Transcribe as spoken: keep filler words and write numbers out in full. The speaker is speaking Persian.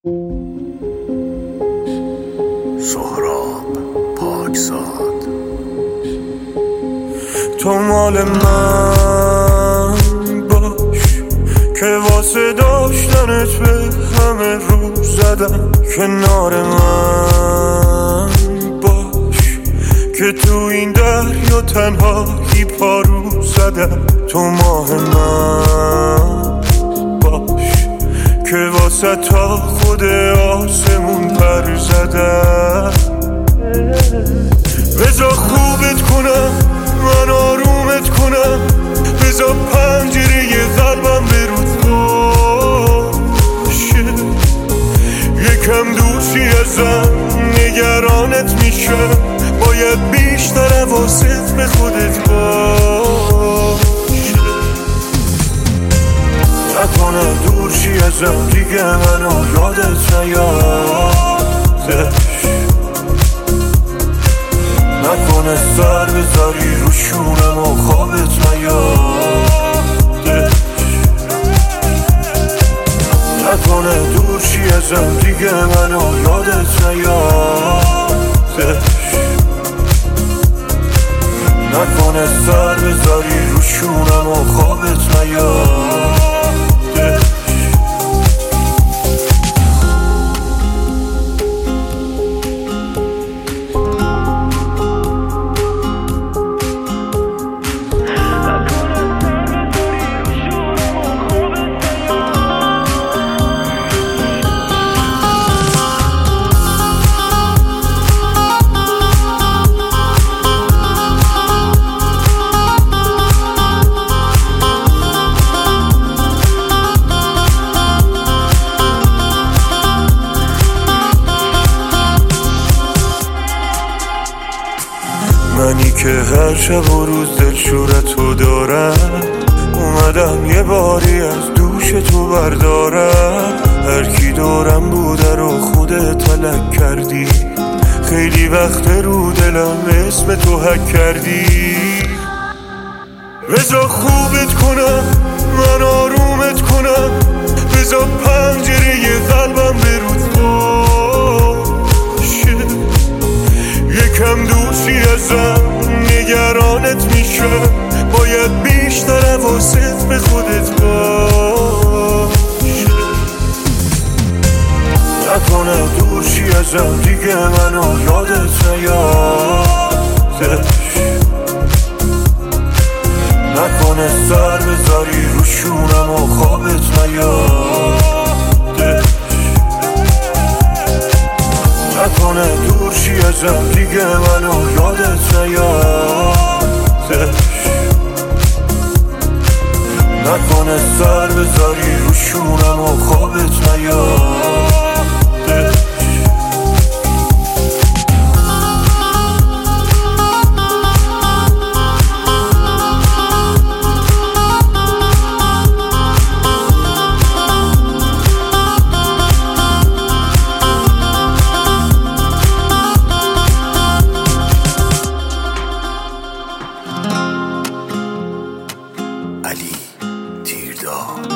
سهراب پاکزاد. تو مال من باش که واسه داشتنت به همه رو زدم، کنار من باش که تو این دریا تنهایی پارو زدم. تو ماه من باش که واسه تا خود آسمون پر زدم. بذار خوبت کنم، من آرومت کنم، بذار پنجره قلبم برود باشه. یکم دوستی ازم نگرانت میشم، باید بیشتر حواست به خودت باشه. نکنه دور شی ازم دیگه، منو یادت نیادش. نکنه سر بذاری رو شونم و خوابت نیادش. نکنه دور شی ازم دیگه، منو یادت نیادش. نکنه سر بذاری رو شونم و خوابت نیادش. منی که هر شب و روز دلشورتو دارم، اومدم یه باری از دوش تو بردارم. هر کی دارم بوده رو خودت تلک کردی، خیلی وقت رو دلم اسم تو حک کردی. بذار خوبت کنم، من آرومت کنم، بذار پنجره قلبم برود باشه. یکم دوستی ازم نگرانت میشم، باید بیشتر حواست به خودت باشه. نکنه دور شی ازم دیگه، منو یادت نیادش. نکنه سر بذاری رو شونم و خوابت نیادش. نکنه دور شی ازم دیگه، منو یادت نیادش. نکنه سر بذاری رو شونم و خوابت نیادش. علی تیرداد.